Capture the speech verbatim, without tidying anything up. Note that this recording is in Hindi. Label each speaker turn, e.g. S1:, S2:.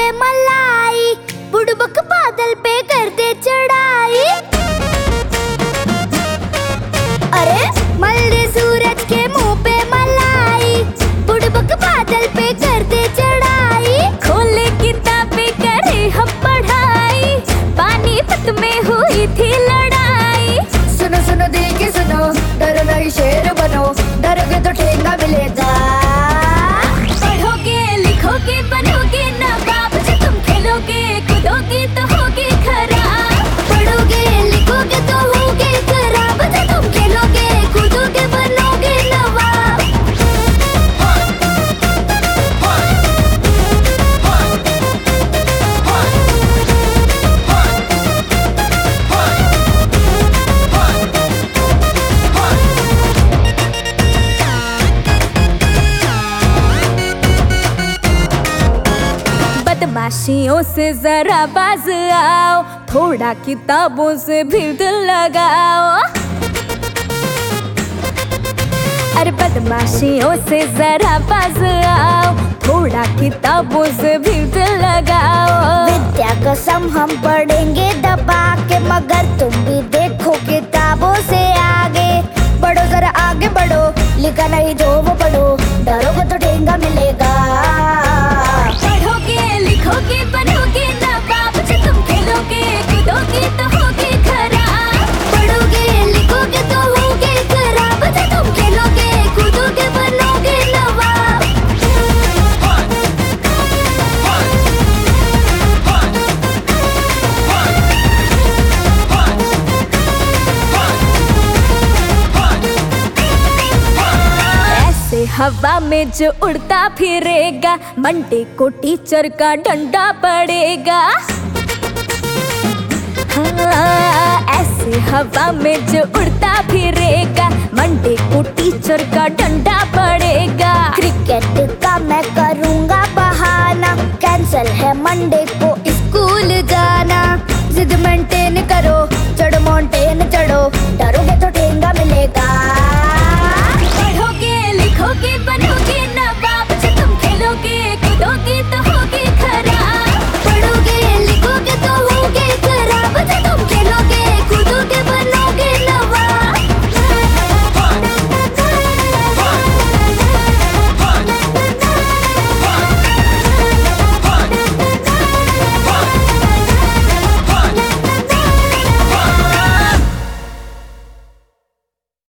S1: पे मलाई, बुड़बक बादल पे कर दे चढ़ाई। अरे मल दे सूरज के मुंह पे मलाई, बुड़बक बादल पे कर दे चढ़ाई। खोले किताबें करे हम पढ़ाई, पानीपत में हुई थी लड़ाई।
S2: सुनो सुनो दिल की सुनो, डरो नहीं शेर बनो, डरोगे तो ठेंगा मिलेगा।
S1: पढ़ोगे लिखोगे बनोगे नवाब, जो तुम खेलोगे कूदोगे तो होगे खराब। पढ़ोगे लिखोगे तो होगे खराब, जो तुम खेलोगे कूदोगे बनोगे नवाब।
S3: बदमाशियों से जरा बाज आओ, थोड़ा किताबों से भी दिल लगाओ। अरे बदमाशियों से जरा बाज आओ, थोड़ा किताबों से भी दिल लगाओ।
S1: विद्या कसम हम पढ़ेंगे दबा के, मगर तुम भी देखो किताबों से आगे।
S2: बढ़ो जरा आगे बढ़ो, लिखा नहीं जो वो पढ़ो, डरोगे तो ठेंगा मिलेगा।
S1: पढ़ोगे लिखोगे बनोगे नवाब, जो तुम खेलोगे कूदोगे तो होगे खराब। पढ़ोगे लिखोगे तो होगे खराब, जो तुम खेलोगे कूदोगे बनोगे नवाब।
S3: ऐसे हवा में जो उड़ता फिरेगा, मंडे को टीचर का डंडा पड़ेगा। हाँ, ऐसे हवा में जो उड़ता फिरेगा, मंडे को टीचर का डंडा पड़ेगा।
S1: क्रिकेट का मैं करूँगा बहाना, कैंसल है मंडे को स्कूल जाना।
S2: जिद मेंटेन करो, चढ़ो माउंटेन चढ़ो, डरोगे तो ठेंगा मिलेगा।
S1: पढ़ोगे लिखोगे